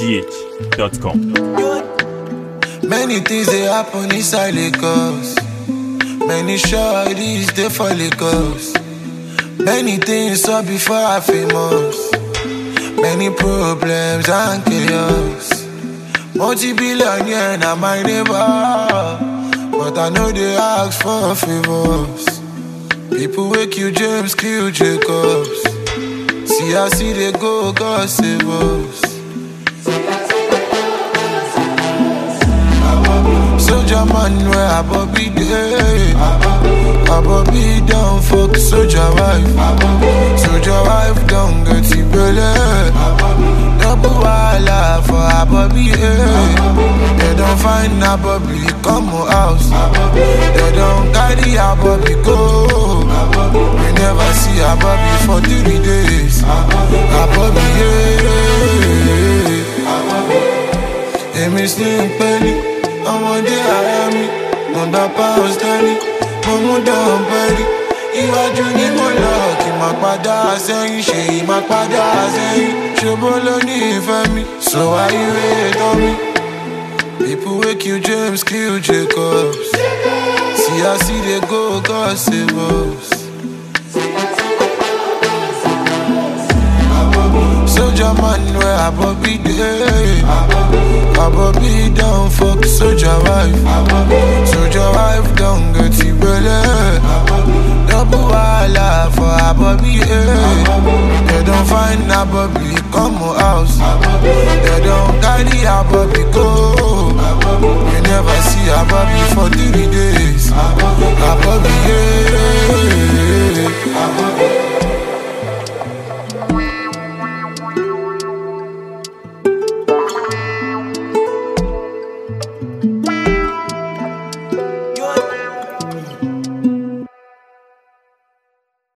NigerGH.com. Many things they happen inside Lagos. Many shorties they for Lagos. Many things saw before I famous. Many problems and chaos. Multi-billionaire na my neighbor, but I know they ask for favors. People wake you James, kill Jacobs. See I see they go, God save us. Soldier man where I Bobby day. I Bobby down fuck soldier wife. Soldier wife don't get it belly. Double walla for a Bobby. They don't find a Bobby come house. They don't carry a Bobby go. We never see a Bobby for 3 days. A Bobby me slim belly. I'm on the Miami, on the pounds daily. Momo down belly. Iwájú ni mo lọ kí n má padà sẹ́yìn, ṣe má padà sẹ́yìn. Ṣòbó ló ní ìfẹ́ mi, so why you hate on me? People wake you James, kill Jacobs. See I see they go, God save us. Soldier man where I Bobby day. I Bobby down fuck soldier wife. Soldier wife don't get it belly. Double walla for a Bobby. They don't find a Bobby come house. They don't carry a Bobby go. You never see a Bobby for 3 days. A Bobby